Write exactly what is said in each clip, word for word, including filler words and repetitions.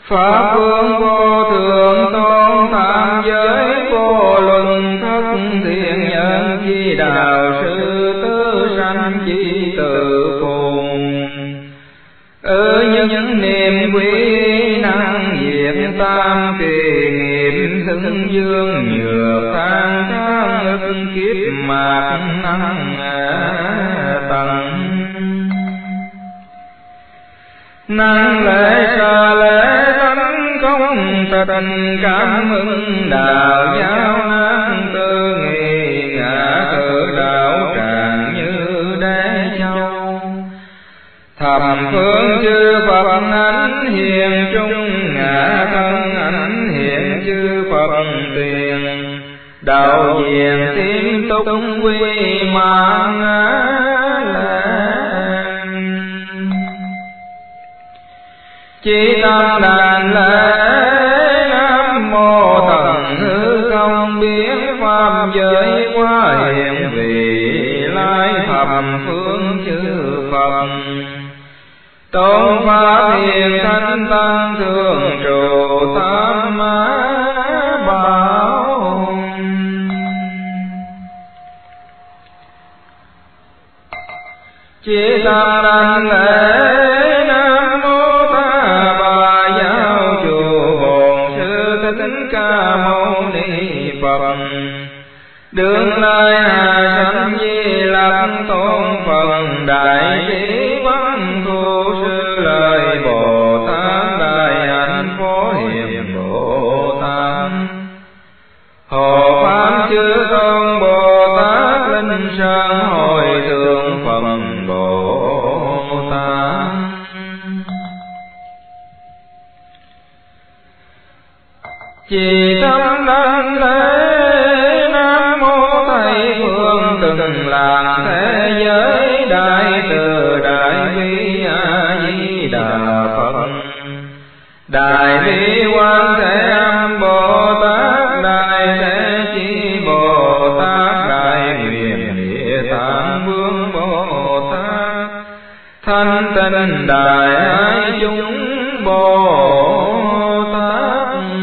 Pháp vương vô thượng tôn tam giới vô luân thất thiện nhân chi đạo sư tứ sanh chi tự phùng. Ở nhân niệm quý năng diệt tam kỳ nghiệp xưng dương nhược tan tháng ức kiếp mạt năng tầng. Năng lễ xa lễ thánh công tình cảm ưng đạo giáo năng tư nghị ngã tự đạo tràng như đế châu. Thầm phương chư Phật ánh hiền trung ngã thân ánh hiện chư Phật tiền. Đạo diền tím túc quy mạng chỉ tâm đàn lễ nam mô thần hư không biến pháp giới quá hiện vị lai thầm phương chư Phật. Tôn pháp hiền thánh tăng thường trụ tam bảo. Chỉ tâm đàn lễ nam mô ta bà giáo chủ bổn sư thích ca mâu ni Phật. Đương lai hà sanh di lặc tôn Phật đại trí văn thu sư lời Bồ Tát đại hạnh phổ hiền Bồ Tát. Hộ pháp chư tôn Bồ Tát linh sơn hồi thượng Phật Bồ Tát. Chỉ tâm đăng lễ nam mô Tây phương từng làng thế giới đại từ đại bi a di đà Phật. Đại bi quan thế âm Bồ Tát đại thế chi Bồ Tát đại nguyện địa tạng vương Bồ Tát thanh tịnh đại ái chúng Bồ Tát.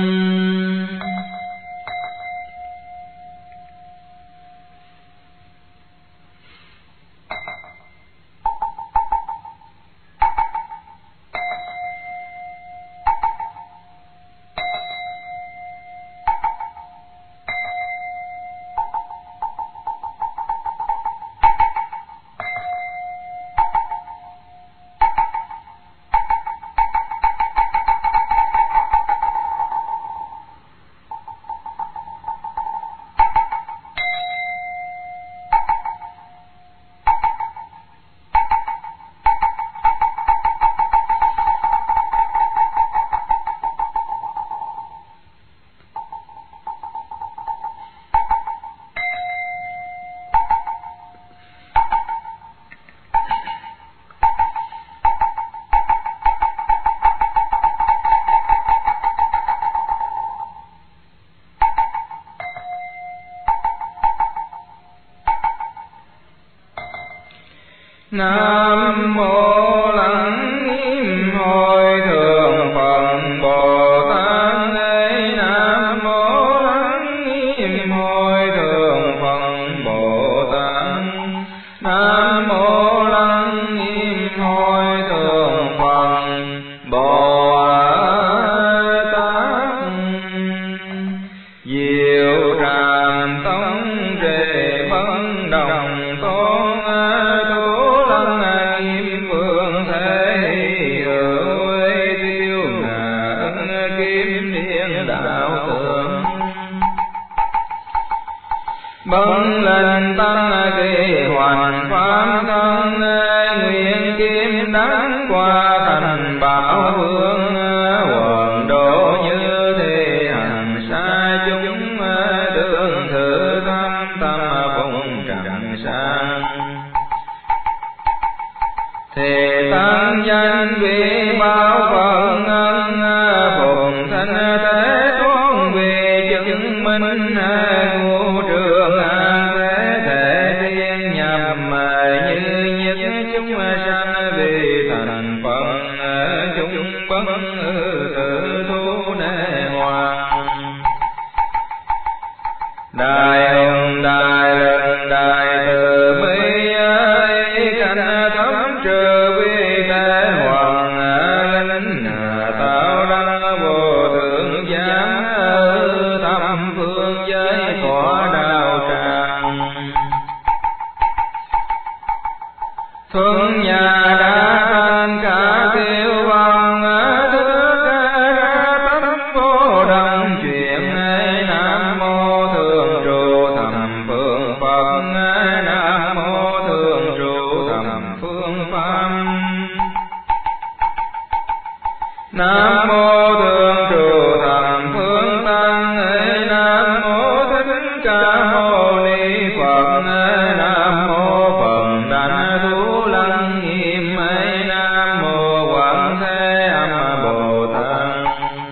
Nam mô lắng nghiêm hồi thượng Phật Bồ Tát. Nam mô lắng nghiêm hồi thượng Phật Bồ Tát. Nam mô lắng nghiêm hồi thượng Phật Bồ Tát. Diệu tràm tông rề bất đồng tôn bấn lên tăng kỳ hoàn pháp thân nguyện kim đắng qua thành bảo vương quần độ như thế hành xa chúng đương thử tham tâm phụng trần sang thề tăng danh vị bao phận ân phụng thanh thế toán về chứng minh ngũ trường an thế thể thiên nhập như nhất chúng sanh vì thành Phật chúng bất tự thu nệ hoàng. Đại hùng đại lực đại từ bi ấy cảnh thấm trừ vi tế hoàng linh tạo đăng vô thượng giám thâm phương giới cõi đạo tràng. Thuận nhà đã thành cả tiêu văn thức ra tâm vô đăng chuyện nam mô thường trụ thầm phương Phật nam mô thường trụ thầm phương Pháp nam mô thường trụ thầm phương Tăng nam mô Thích Ca Mâu Ni Phật nam mô Phật Đảnh Thú Lăng Nghiêm nam mô Quảng Thế Âm Bồ Tát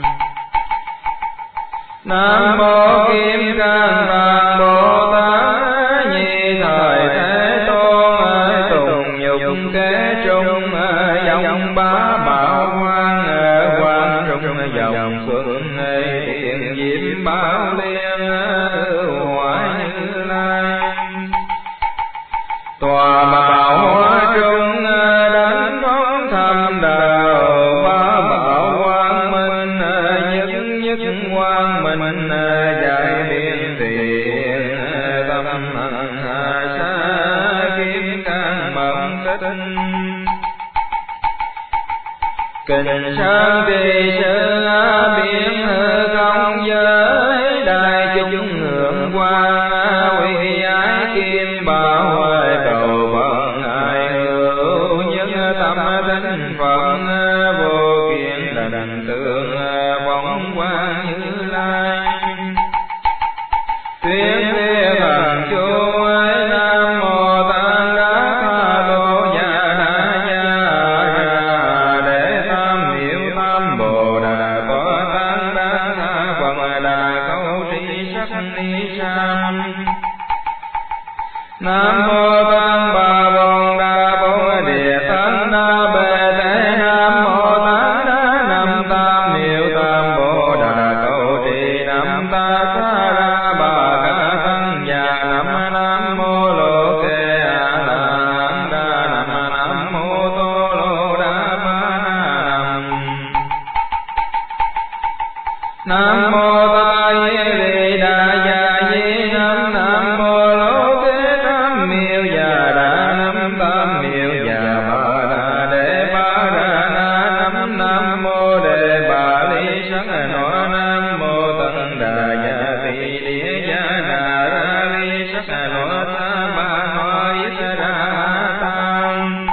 nam mô Kim Cang Vàng Bồ Tát Nhi Thời Thế Tôn tùng nhục kế trung dòng bá bảo quang quang trung dòng xuân thiện diễm bảo liên hóa Như Lai tòa bảo hóa trung đến phóng thâm đạo bá bảo quang minh nhất nhất quang minh giải biên thiện tâm hạ sa kim cang mộng tinh kinh sáng trì sư biến công giới đại chúng hưởng qua quy ái kim bảo cầu Phật ai hữu nhất tâm tinh Phật vô kiện là đảnh tượng bóng quang Như Lai tuyên thuyết thần chú nam mô Tăng Đa Tha Lô Nha Na Nha để tam hiểu tam Bồ Đà có Tăng Đa Tha Phật Đà câu tri sắc ni sam nam mô Tăng Bà Bồn Đà Bổn Địa Tăng Đa Bề Tế nam mô Tăng Đa Nam Tam Miệu Tam Bồ Đà câu trì nam ta sa ra bà ca tăng già nam nam mô Lô Kê A La Đa nam nam mô Tô Lô Đa Ba nam nam mô Ta Di Đà Già Di Nam nam mô Lô Kê Tam Miệu Già Đà nam tam miệu già Ba Đà Đề Ba Đà Na nam nam mô Đề Bà Ly Sắc Nó nam mô Tân Đà Già Tỳ Địa Già Đà Ra Ly Sắc Nó Ta Ba Nó Ít Đà Tam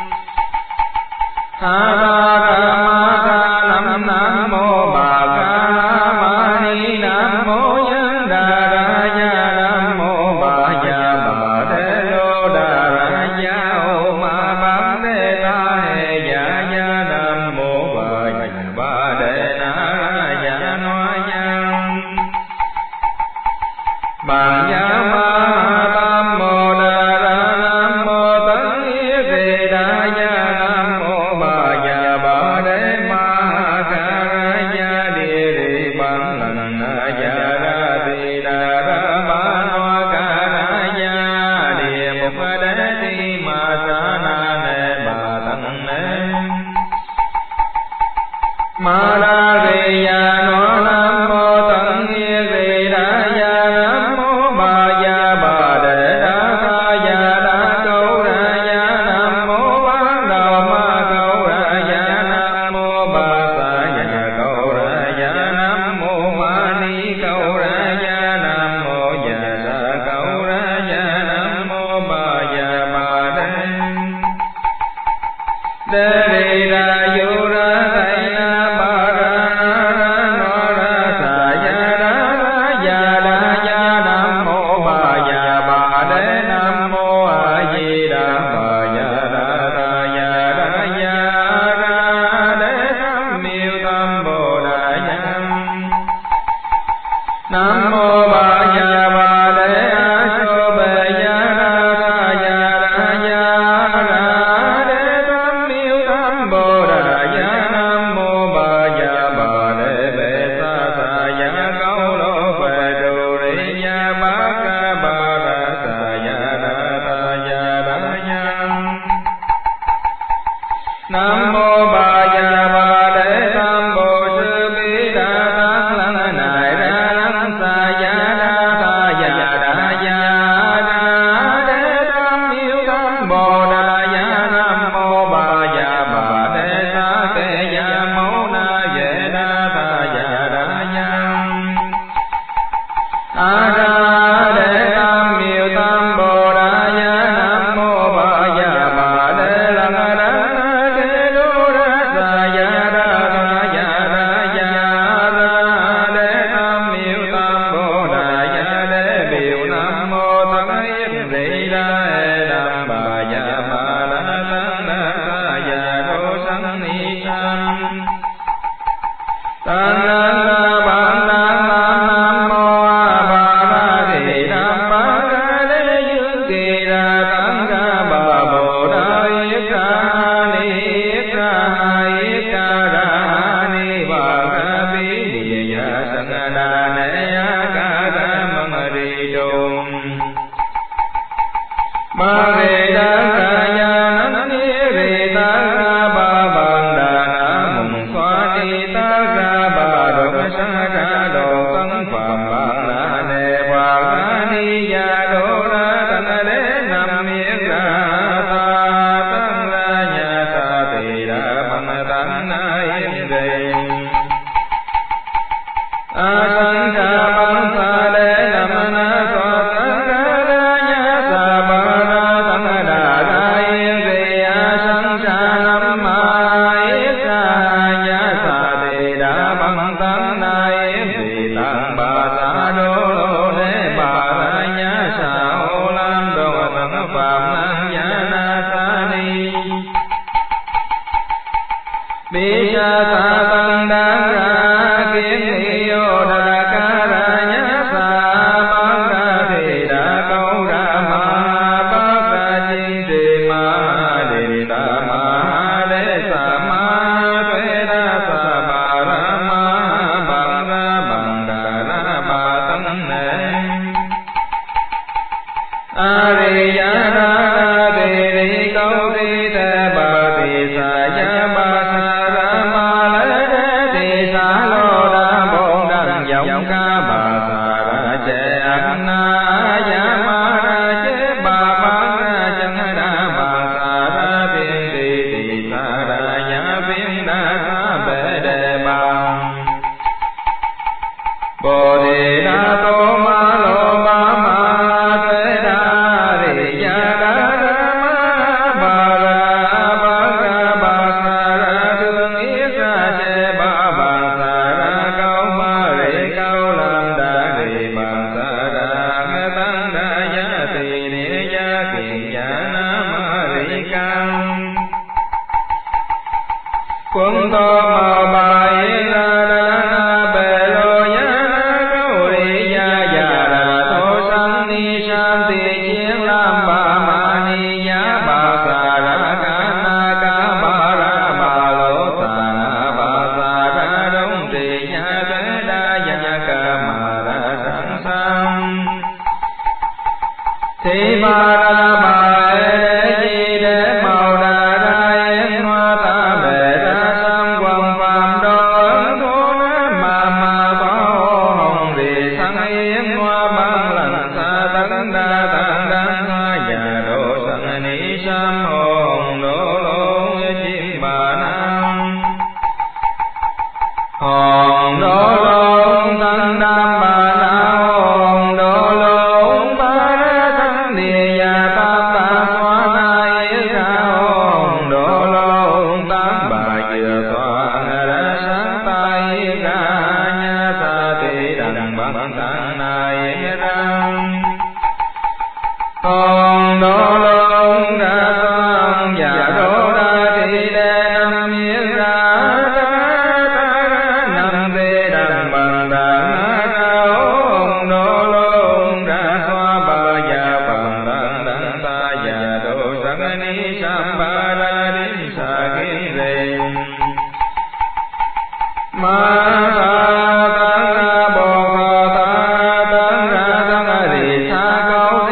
Ha Ta Ca Ma Ca nam nam mô Bà Ca Ma Ni nam mô Nhân Đà Ra Gia nam mô Bà Già Bà Thế Lô Đà Ra Gia Ô Ma Bán Đê Ta Hê Già Gia nam mô Bà Già Bà Đê Na Ra Gia Noa Giang Bàn Gia Ma Tam Mô Đà Ra nam mô Tấn Yết Đề Đà Gia nam mô Bà Già Bà Đê Ma Ca Ra Gia Địa Địa Bản Lần Gia Ra Tỳ Đà Ra Ba Noa Ca Ra Gia Địa Mục Đế Ti Ma Sa Na Nê Bà Tăng Nê Ma La Di Gia Nó nam mô Tấn Yết Đề Đà Gia nam mô Bà Già Bà Đê Đa Tha Gia Đa Câu Ra Gia nam mô Bán Đào Ma Câu Ra Gia nam mô Bà Sa Gia Câu Ra Gia nam mô Ma Ni Câu Ra Gia nam mô Già Sa Câu Ra Gia nam mô Bà Già Bà Đê Đê Đi Đà Du Ra Tây Na Ba Ra Na Nó Ra Sa Gia Đa Ra Gia Đa Gia nam mô Bà Già Bà Đê nam mô A Di Đà Bà Già Đa Ra Gia Đa Gia Ra Đê Tam Miệu Tam Bồ Đà Nham nam mô Bà Già Bà Đê A Sô Bề Gia Đa Ra Gia Đa Gia Ra Đê Tam Miệu Tam Nam mô Bà Già Bà Đế Tam Bồ Sư Bi Đà Tăng Lăng Nại Đa Lăng Sa Gia Đa Tha Già Đa Gia Đa Đế Tam Miêu Tam Bồ Đà Gia Nam mô Bà Già Bà Đế Sa Kê Gia Mâu Na Vệ Đa Tha Già Đa Gia A Đa Đế Tam Miêu Tam Bồ Đà Gia Nam mô Bà Già Bà Đế Lăng Đa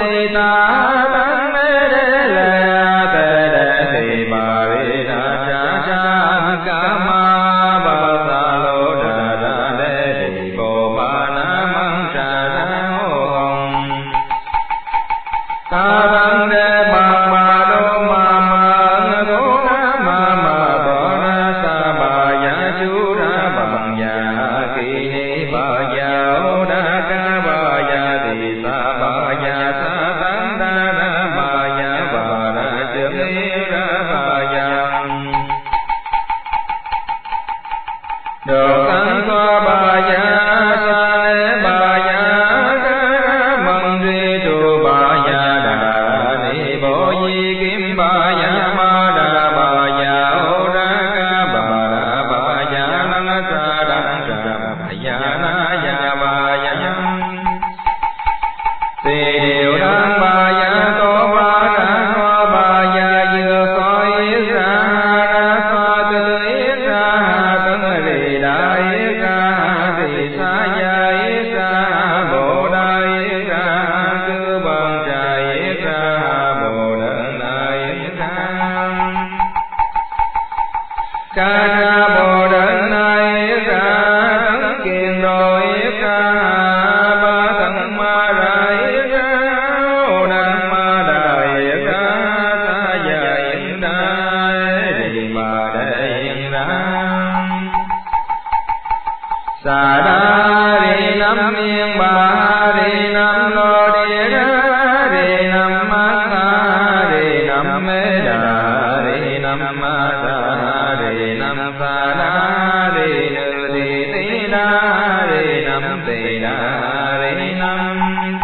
Cha bà ya ma đà bà ya ô ra ca bà đà bà ya lăng sa đăng sa bà ya na ya bà ya tỳ điều đăng bà ya tô bà đà hoa bà ya dừa coi yết ra ra pha tư yết ra tân rì đà yết ra tỳ sa ya yết ra bồ đà yết ra cư bằng trà yết ra bồ đà na yết ra ca ca bồ đà na yết ra tấn kiền đồ yết ra ba tấn ma ra yết ra ô đà ma đà yết ra sa ya yết ra rì bà đà yết ra sa đa rì nam miên ba rì nam lô đi ra rì nam ma tha rì nam mê đà rì nam ma tha rì nam sa đa rì nữ rì tỳ đa rì nam tỳ đà rì nam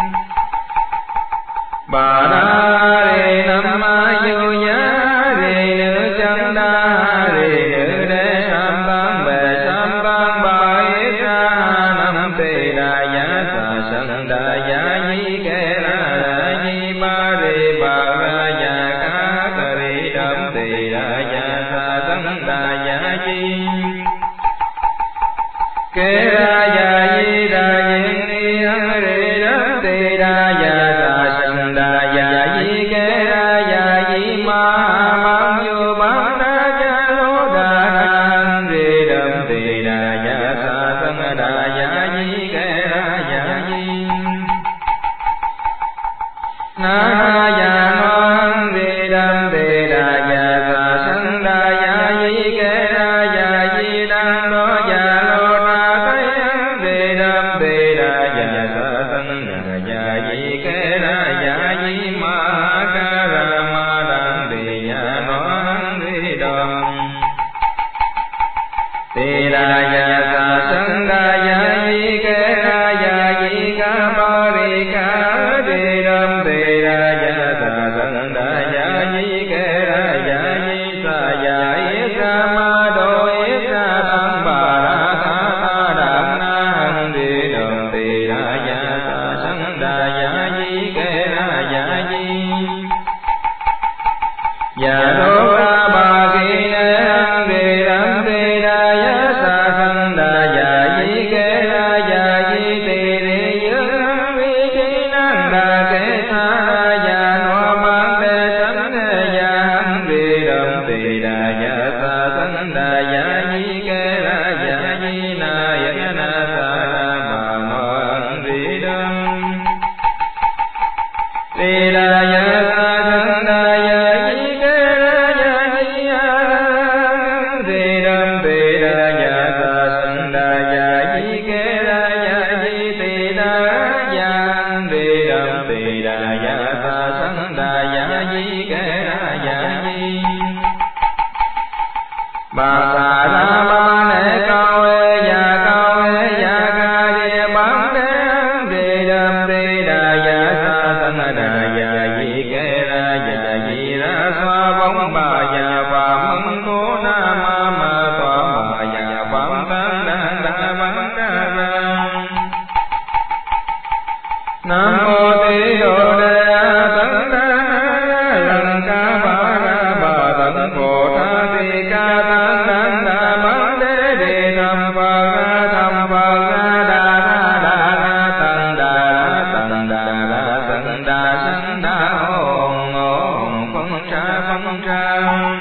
bà đa rì nam ma du nhá rì nữ chân đa rì nữ đế sam tăng bề sam tăng bà yết ra nam tỳ đà ya sa sanh đà ya nhi kê ra đà nhi ba rì bà ra ya ca ca rì đam tỳ đà ya sa sanh đà ya nhi kê ra ya nhi đà yin ni hăng rì đam tỳ đà ya sa sanh đà ya nhi kê ra ya nhi ma mang vô bán đa ya lô đà hăng rì đam tỳ đà ya sa sanh đà ya nhi kê ra ya nhi na ya no hăng rì đam tỳ đà ya sa sanh đà ya nhi kê ra ya nhi đam đô ya lô đà tây hăng rì đam tỳ đà ya sa sanh đà ya nhi kê ra ya nhi ma ca ra ma đam tỳ ya no hăng rì đam tỳ đà ya sa sanh đà ya nhi kê ra ya nhi ca ba rì ca rì đam tỳ đà ya sa sanh đà ya nhi kê ra ya nhi sa ya yết ra ma đô yết ra tăng bà ra tha tha đàm na hăng rì đam tỳ đà ya sa sanh đà ya nhi kê ra ya nhi ya đô ca bà kỳ nê hăng rì đam tỳ đà ya sa sanh đà ya nhi kê ra ya nhi tỳ rì dương hăng rì chi năng đà kê sa ya no mang đê sanh đê ya hăng rì đam tỳ đà ya sa sanh đà ya nhi kê ra ya nhi na ya na sa đà ma no hăng rì đam tỳ đà ya sa sanh đà ya nhi kê ra ya nhi hăng rì đam tỳ đà ya sa sanh đà ya nhi kê ra ya nhi tỳ đà ya hăng rì đam tỳ đà ya sa sanh đà ya nhi kê ra ya nhi bà sa đa ba nê cao ê ya cao ê ya ca địa bán đế hăng rì đam tỳ đà ya sa sanh đà ya nhi kê ra ya nhi ra xoa bóng bà ya phạm mân cố na ma ma tòa bà ya phạm tăng đà đà bán đà ra nam mô tỳ đồ đề tấn đà lăng ca ba ra bà tấn phổ tha tỳ ca tấn đà đà bán đế đề tham phật ra tham phật ra đà đà đà đà tấn đà đà tấn đà đà tấn đà sanh đà hồn hồn phân tra phân tra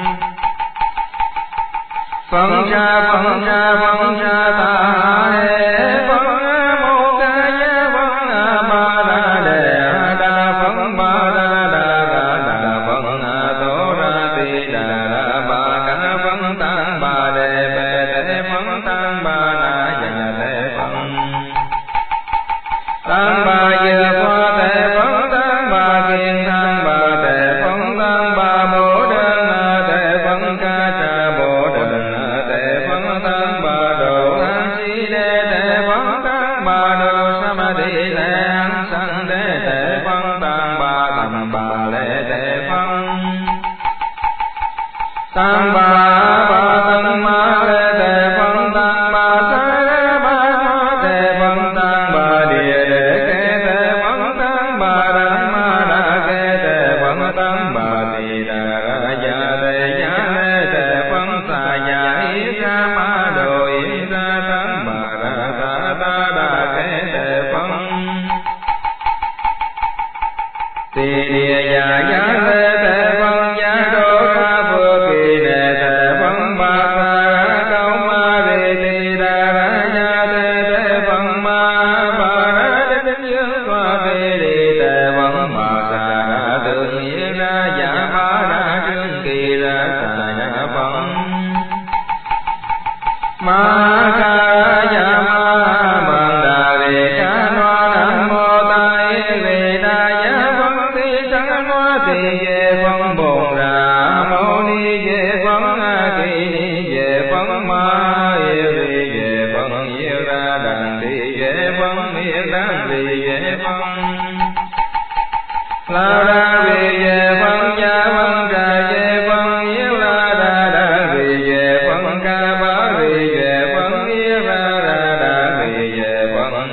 phân tra phân tra phân tra ta hê phân mô ca ya phân ba đà đề đà phân ba đà đà đà đà phân tô ra tỳ đà đà ba ca phân tăng ba đề bề đề phân tăng ba đà ya đề phân tăng ba dừa qua đề phân tăng ba kiên tăng ba đề phân tăng ba bồ đơn đề phân ca cha bồ đơn đề phân tăng ba đồ hăng si tăng ba ba tăng ma lê tề phân tăng ba sa ra ba sa tề phân tăng ba địa đề kê tề phân tăng ba đăng ma đa kê tề phân tăng ba tỳ đà ra ya tề ya lê tề phân sa ya y sa ma đồ y sa tăng ba ra sa ta đa kê tề phân tỳ địa ya ya lê tề phân ya đô ca vừa kỳ đề tề phân ba sa ra câu ma rê tỳ đà ra ya tề tề phân ma ba ra đến dương xoa tề đi tề phân ma sa ra tương nghĩa ra ya ba ra trương kỳ ra sa ya phân ma ca ya ma man đà về ca noa nam mô tai về đà ya phân ti sang noa ti về phân bổn ra mâu ni về phân a kỳ ni về phân ma yêu đi về phân yêu ra đàn đi về phân yêu đàn đi về phân la ra về về phân ya phân ra về phân yêu la ra đà về về phân ca ba về về phân yêu ra ra đà về về phân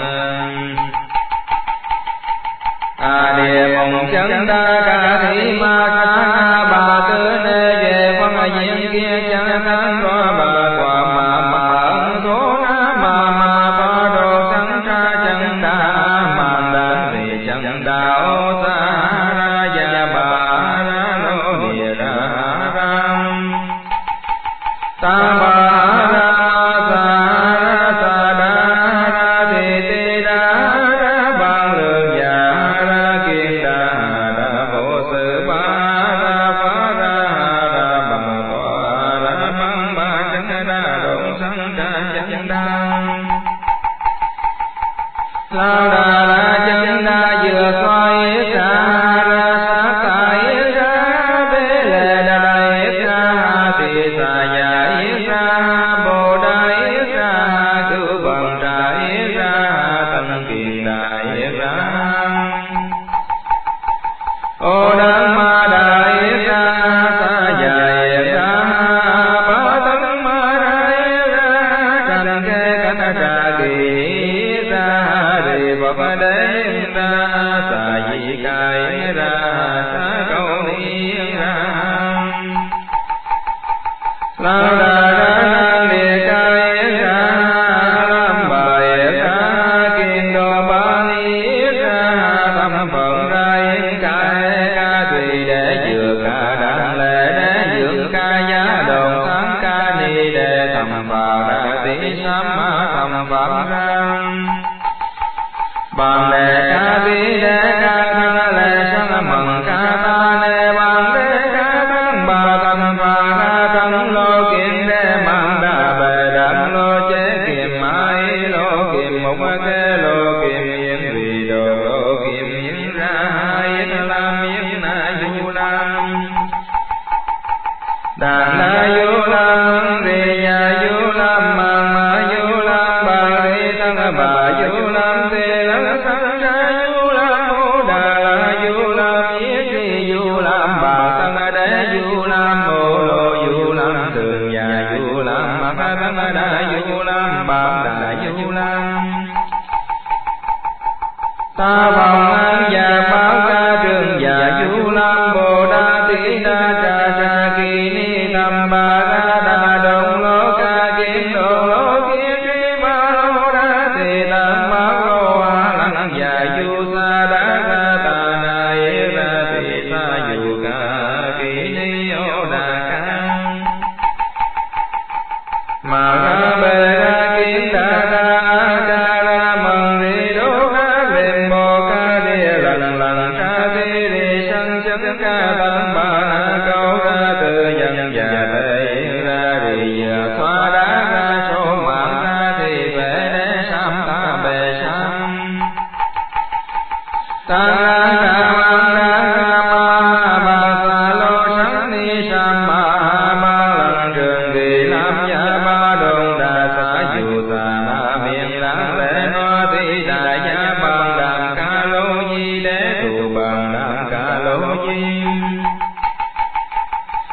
a địa mộng chân đa ca thị ma ca ba tư nê về phân a diện kia chân thân đoa ba quả ma ma ân số na ma ma ba đồ chân ca chân đa man đa về chân đa ô sa ra ya ba ra nô địa ra ram ta ba ra sa ra sa đa ra thị tỳ đa ra bằng lượng ya ra kiên đa ra vô sự ba ra phá ra ra bằng tòa ra bằng ba chân đa động sanh ca chân đa la đà la chân đa vừa xoay ra ra sa ca ra bê lê đà đà ra thị sa ya ra bồ đà ra cứu bằng ra ra tăng kiền đà ra ô đăng ma đà ra sa ya ra ba tăng ma đà ra canh kê canh ra kỳ ra đề bập đế ra sa di cai ra sa câu ni ra la đà ra năng địa cai ra lam bài ra kiên đô ba ni ra tâm phận ra yên cai ca tùy để chừa ca đăng lệ để dưỡng ca giá đồn sáng ca ni để thầm phà ra tỷ sám ma thầm phật ra bằng lệ ca ti đế ca thân lệ sang mừng ca ta lệ bằng lệ ca thân ba thân phà ra thân lô kiên đế mang đà bề đăng lô chế kiềm mai lô kiềm một kê lô kiềm yên vì đồ lô kiềm yên ra yên lam yên na du lam đàn na du lam rì nhà du lam mang ma du lam bà rì tăng bà du lam tê lăng sang ra du lam mô đà la du lam yết rì du lam bà tăng đế du lam mô lô du lam thường nhà du lam ma tăng đà du lam bà đà du lam ta vọng an già báo ca trường già du lam bồ đa tỷ đa cha cha kỳ ni tam ba ra đà đồng lô ca kiến đồ lô kiến tri ba lô đa tỷ tam ba lô a lăng già du sa đa ca ta na yê ra tỷ sa du ca kỳ ni ô đà ca ma ra bê ra kiến đa ca ca ra mừng ri đô ca lên bồ ca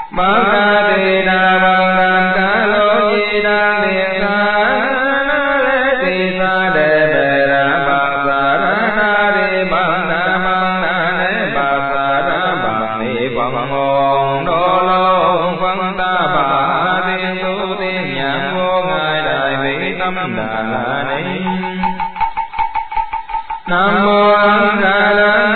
Bát ca tỳ đà bằng đàn ca lô di đà điện sa na lê tỳ sa đề bề đà bằng sa ra na đi bằng đà bằng đà lê bằng sa ra bằng ni bằng hồn đô lô phân ta bà tiên tu tiên nhãn vô ngài đại vị tâm đà la ni. Nam mô A Ra La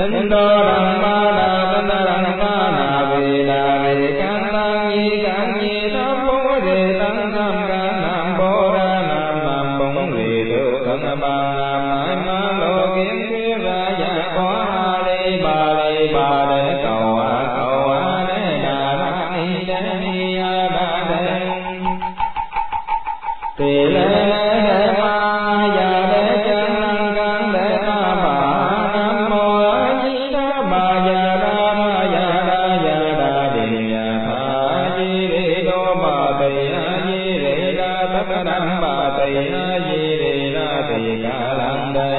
Tinh đô đằng ba đà tinh đằng ba đà vì đà vì can tăng nhi can nhi tham bố đề tăng tham can nam bố đa nam nam bổn vì tự thân ba nam ai ma lô kiến thuyết ra giả có a li ba li ba để cầu a cầu a đế đà đa ni đế ni a đa đế tỳ lê ma ya đế chân năng can đế ta bà nam mô a di đà bà ya đa ma ya đa ya đa đề ya tha di đề đô bà tỳ a di đề đa tất đăng bà tỳ a di đề đa tỳ ca lăng đế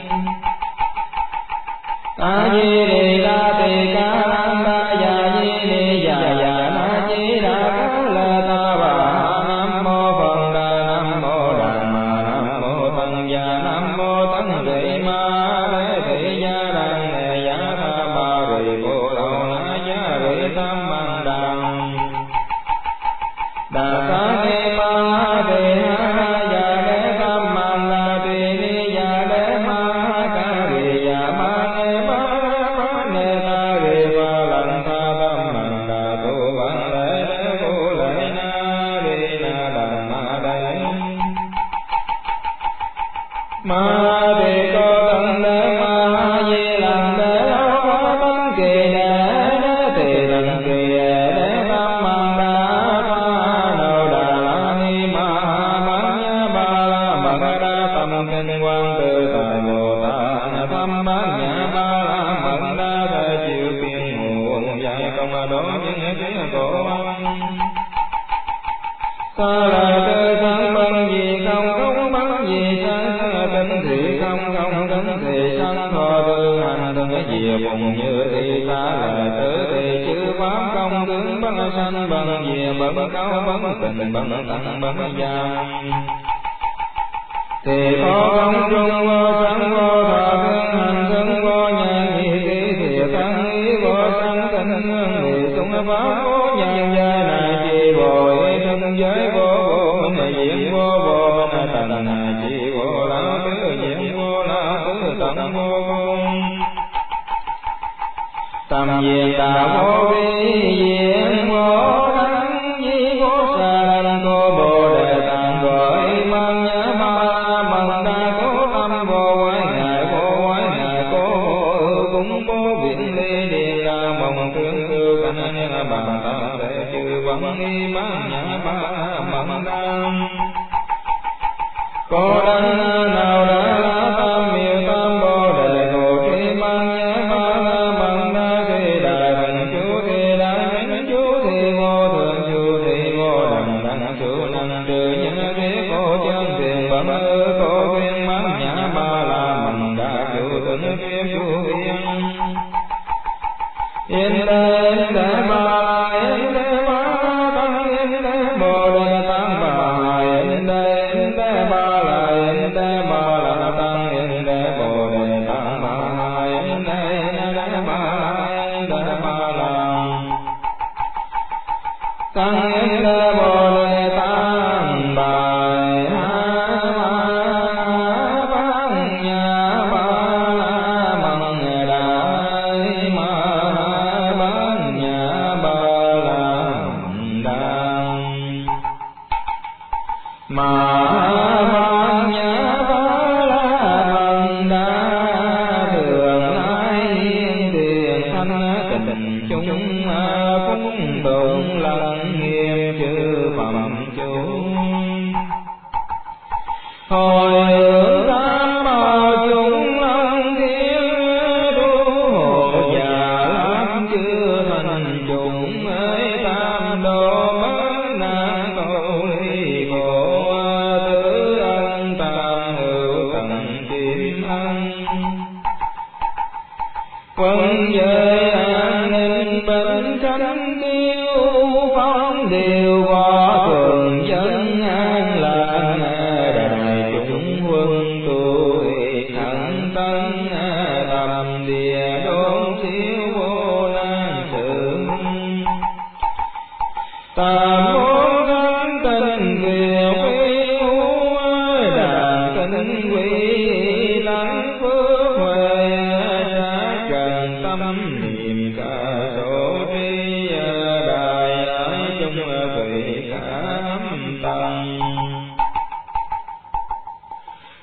a di đề đa tỳ ca lăng đa ya di đề ya ya na di đà ca la ta bà nam mô phật đà nam mô đà ma nam mô tăng gia nam mô tăng rệ ma đế thị gia đàn nề ya tha ba rì cô lâu na gia rì tam bằng đàn đà sa ni ma đề ha ya đế tam bằng đà tỳ ni ya đế ma ca rì ya ma ne ma ma ne ta rì ba lần tha tam bằng đà tu bằng lễ đế vô lễ na rì na đà ma đế ma đề cô tăng đế ma di lăng đế lao phá bánh kỳ đế đế tỳ lăng kỳ đế tam mang đá phá đầu đà la ni ma bán nhá ba la mật đa tâm kinh quang tự tại bồ tát thăm bán nhá ba la mật đa thời chịu kiên nguồn dạy công đối những tiếng cổ ta là tư thân bằng gì không không bằng gì sang tinh thị không không tinh thị sang thọ tư hành từng cái gì cùng như thì ta là tử thì chư pháp công tướng bằng sanh bằng gì bằng cao bằng tình bằng tăng bằng giang thì có công trung vô sanh vô thọ thương hành thân vô nhàn nhị kỳ thì tăng ý vô sanh tinh hương thì tung pháp vô nhàn giai này chi vô thân giới vô vô này diễn vô vô này tần này chi vô lão tứ diễn vô lão tứ tận vô vô tầm diện đà vô vi diện vô đăng di vô sa đăng cô bồ đề tạng gọi mang nhã ba la mật đa cố tâm vô quái ngài vô quái ngài cố vô cúng vô viện ly điện la mộng thương cư cảnh nhân bằng tam đệ chư văn nghi mang nhã ba la mật đa cô đăng nào đã la tam miêu tam bồ đề ngộ tri mang nhã ba la mật đa khi đại thần chú thì đại thánh chú thì vô thượng chú thì vô đẳng đẳng chú năng trừ nhân thế cô chân thiền bằng ư cô viên mang nhã ba la mật đa chú thượng phiên chú viên yên đế yên đế ba la yên đế ba la tăng yên đế bồ đề tam bà yên đế yên đế ba la yên đế ba la tăng yên đế bồ đề tam bà yên đế yên đế ba la yên đế ba la tăng yên đế bồ đề tam bà hồi hướng tam bảo chúng lăng thiên đô hộ già lắm chư thành chúng ấy tam đồ mất nạn cầu ly khổ tứ ân tam hữu tận kim ân quân giới an ninh bình chánh tiêu phong điều hòa thường dân an lạc đại chúng quân tu thẳng tân tầm địa đốn siêu vô nan sự tam môn thánh tình kiều quy hữu đàn tinh quy lắng phước huệ sát trần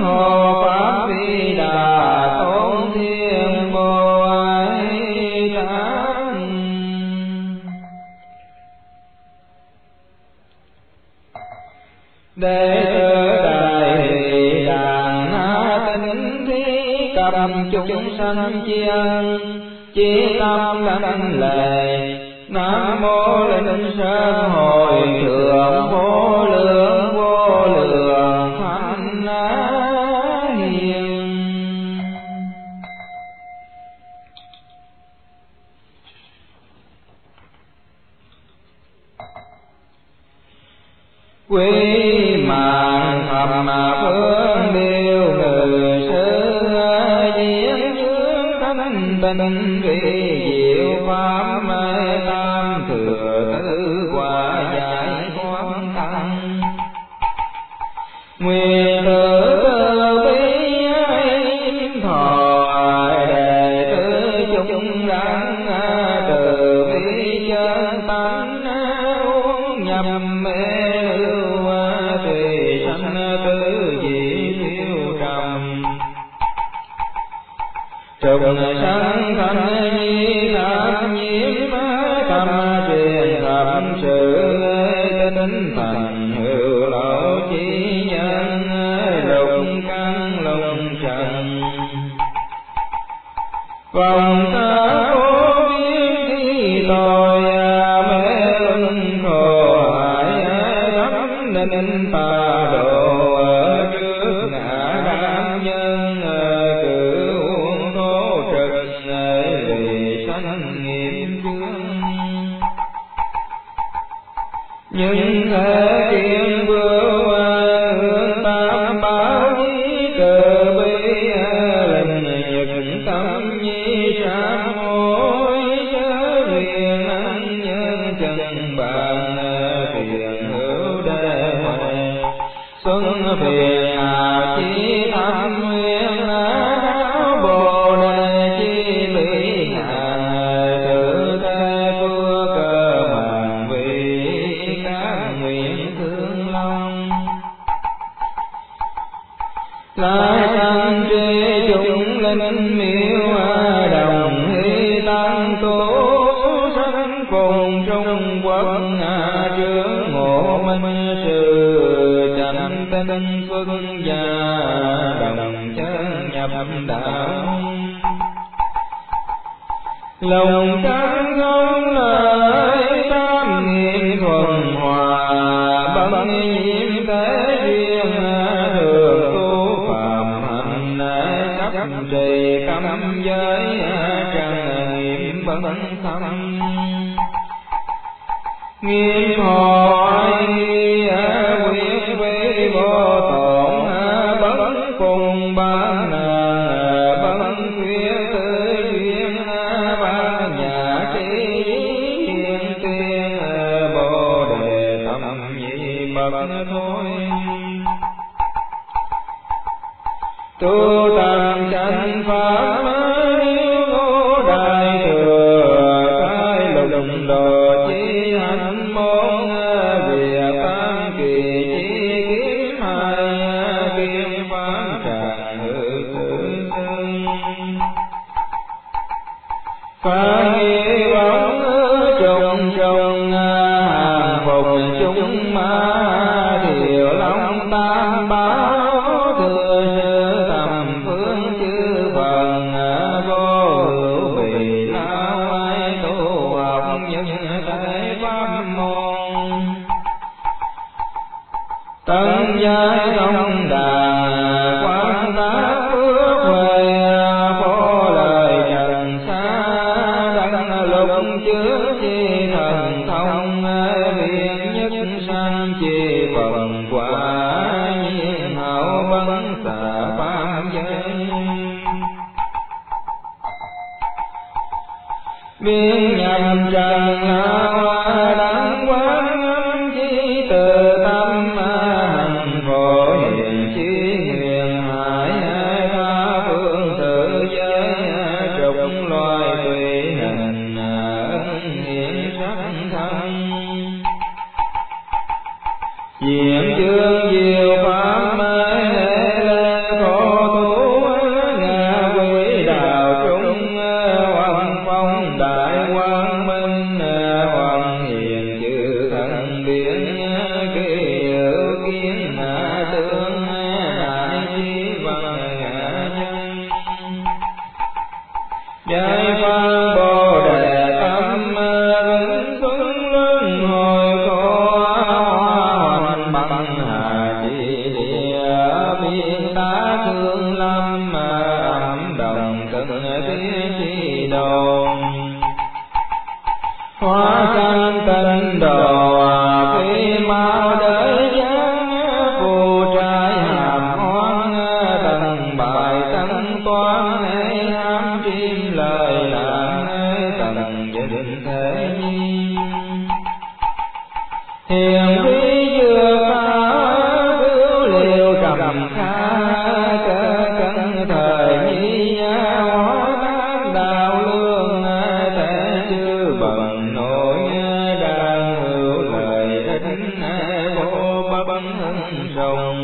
hộ pháp vi đà tôn thiên bồ tát. Đệ tử đại bi đàn tinh thi cầm chúng sanh chi ân, chí tâm đảnh lễ. Nam mô Linh Sơn Hội Thượng Vô Lượng Vô Lượng Thánh Hiền. Quý mạng thầm phương điều ngự sư, diễn dương thánh tình vi diệu pháp tam thừa tứ quả giải thoát tăng. Nguyện tử từ bi ấy thọ đệ tử chúng đẳng, từ bi chân tánh uống nhập mê lưu tùy sanh tứ dị phiêu trầm. Trùng sanh thành nhi nam nhiễm tâm truyền thập sự, tinh thành hữu lộ chi nhân lục căn lục trần. Vòng ta vô biên thi tội mê luân khổ hại, đắm nên ta độ ở trước ngã đám nhân, cử uống thô trực vì sanh nghiệp chướng. Nhưng thế thiên vưu hướng tam bảo nhi từ bi, lần nhật tâm nhi sám hối chớ riêng anh nhân chân bàn thiền hữu đề huệ. Xuân phiền nào chi thăm nguyện áo bồ đề chi lý ngàn, tự thế vua cơ bản vì các nguyện thương lòng. Lại tăng tri chúng linh miêu đồng hy tăng tu sanh cùng Trung Quốc, trưởng ngộ minh sư chánh tinh phước gia đồng chân nhập đạo. Lòng căn không lợi tam nghiệp thuần hòa, bất nhiễm thế riêng thường tu phạm hạnh cấp trì cấm giới trần nghiệm bất thâm. Nghiêm hỏi quyến vi vô tổn bất cùng ban bất khuyết tư duyên ba nhà trí hiền tiên bồ đề tâm nhị bậc thôi. Tu tạng chánh pháp nếu ngô đại thừa, khai lục độ chi hạnh môn, việc tam kỳ chi kiếm hai kiếm phán tràng hữu tự sinh. Phá nghi bóng trùng trùng hàng phục chúng ma, thiệu long tam bảo thừa sư thầm phương chư phần, vô hữu bị lao ai tu học những thể pháp môn. Tân giai long đà quan tác phước huệ, phó lời trần xa đăng lục chứa chi thần thông, viên nhất sanh chi phần quả nhiên hậu bấn xạ pháp giới. Biên nhầm trần hoa đáng quán âm chi từ tâm, hành phổ hiền chi huyền hải tha phương tự giới, trục loài tùy hình ân hiển sắc thân. Diễn chương diệu pháp mới lễ khi ưu kiến tương đại trí văn nhân giải phan bồ đề tâm vĩnh tuấn luân hồi khổ hoành bằng hà chỉ địa biên tá thương lâm âm đồng từng tiếng chi đồn hóa sanh tinh đồ phi mau đới giáng phù trai hàm hoan tầng bài tấn toán hám chim lời lạc tầng dịch thế nhi hiền quý dừa phá cứu liều trầm kha cơ cân thời nhi hóa tác đạo lương thể chư bần nội đang hữu lời ích vô bất hưng sông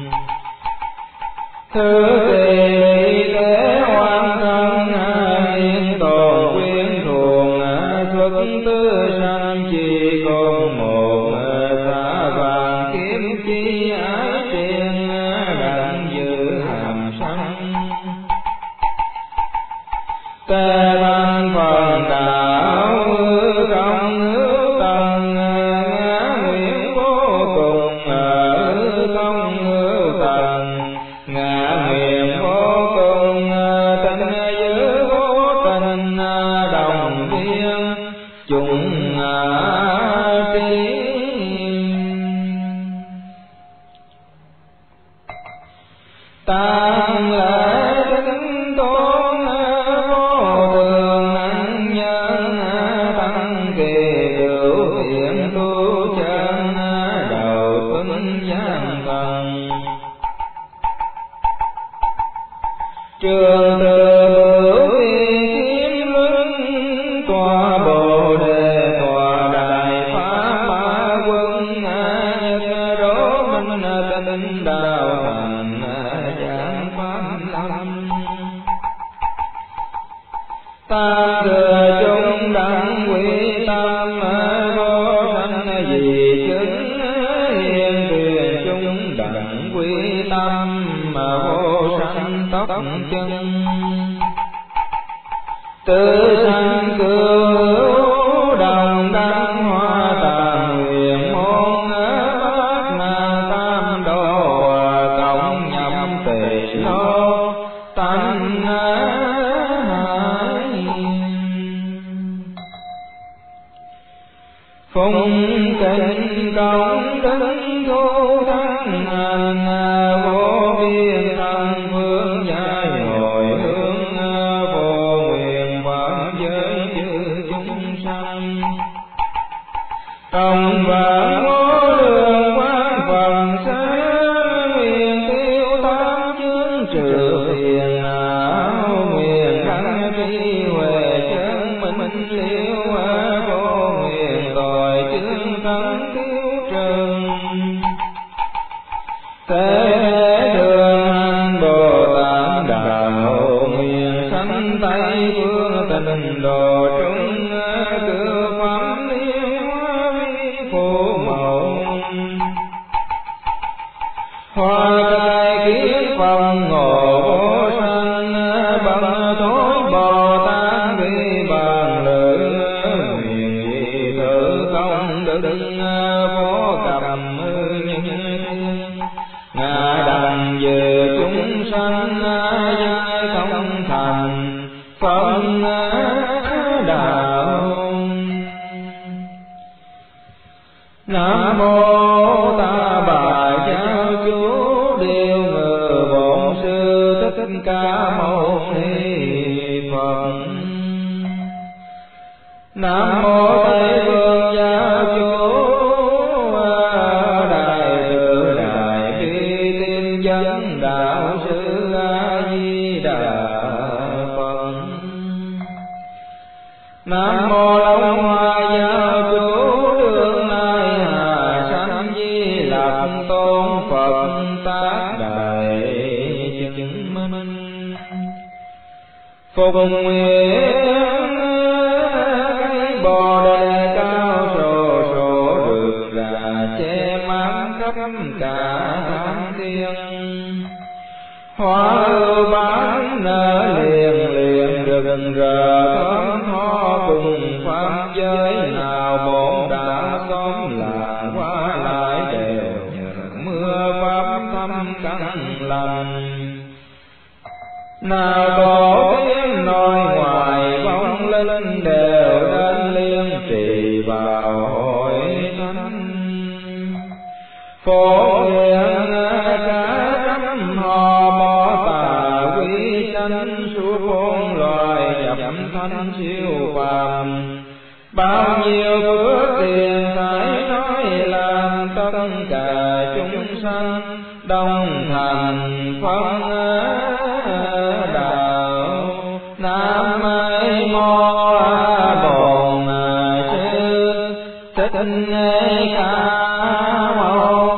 thứ tỳ thế hoàn thân hiện tồn quyến thuồng xuất tư sanh chỉ còn một xa vàng kiếm chi ái tiền đặng giữ hàm sanh tề ban phần đạo công hữu tầng ngã nguyện vô cùng công hữu tầng ngã nguyện vô cùng tình giữ vô tình đồng viên chúng trí tăng lễ kính tôn vô thường năng nhân tăng kỳ cửu thiện tu chân đầu tuấn giang phần trường từ bửu kiếm luân tòa bồ đề tòa đại pháp ba quân nhất đố minh tinh đạo thành giảng pháp lâm ta thừa chúng đẳng quy tâm vô sanh vì chứng hiền thuyền chúng đẳng quy tâm mà vô sanh tóc chân tự sanh cứu đồng đăng hoa tàng huyền môn bát na tam đồ cộng nhậm tỳ lô tánh hải phụng kính công đức thu thắng hành vô biên thân phương giải hồi hướng vô nguyện vạn giới chư chúng sanh trong vạn ngô đường quan phần sáng nguyện tiêu tám chướng trừ phiền não nguyện đăng trí huệ chân minh liễu vô nguyện tội chướng tấn tiêu trần thế đường hành Bồ Tát đạo nguyện sanh Tây phương tịnh độ trung cư phẩm liên hoa vi phù mẫu hoa cai kiến phần ngộ vô sanh bằng thối Bồ Tát vi bàn lự nguyện dị tự công đức vô cầm nhân thiên ngã đặng về chúng sanh giai không thành phân đạo nam mô ta bà giáo chủ điều ngự bổn sư thích ca mâu ni Phật nam mô Tây phương giáo chủ đại từ đại bi tiên dân đạo sư A Di Đà Phật nam mô Long Hoa giáo chủ đương lai hà sanh Di Lặc tôn Phật tác đại chứng minh phục nguyện cây bồ đề cao sổ sổ được là che ban khắp cả tam thiên. Hoa ưu bán nở liền liền rừng rờ thơm tho cùng pháp giới, nào bổn đã xóm làng qua lại đều nhờ mưa pháp thăm căn lành. Nào tổ tiếng nói ngoài vọng linh đều đến liên trì vào hội thánh. Phổ hiền cả trăm họ bỏ tà quy chánh, suốt bốn loài nhập thanh siêu phàm. Bao nhiêu phước tiền phải nói làm tất cả chúng sanh đồng thành phân đạo. Nam mô Bổn Sư Thích Ca Mâu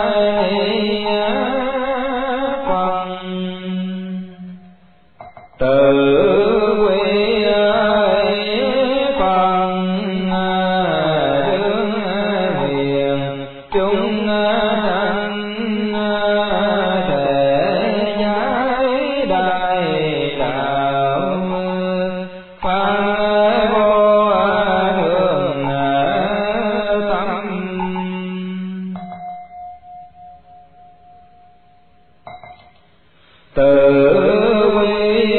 Phật. Từ quy Phật đương hiền chúng sanh thể giải đại đạo. Phật vô thường tâm. Từ quy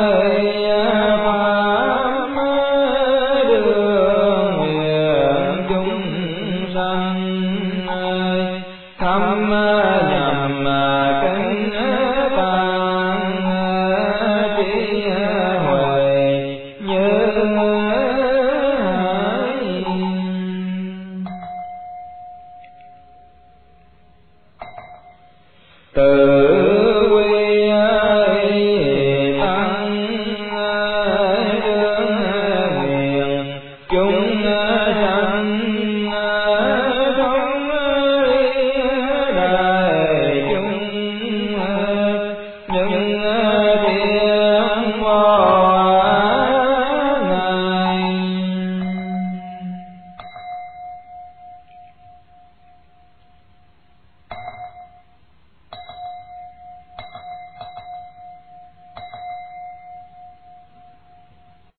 pháp đường nguyện chúng sanh thăm nhằm kính tạng trí huệ như hải. Từ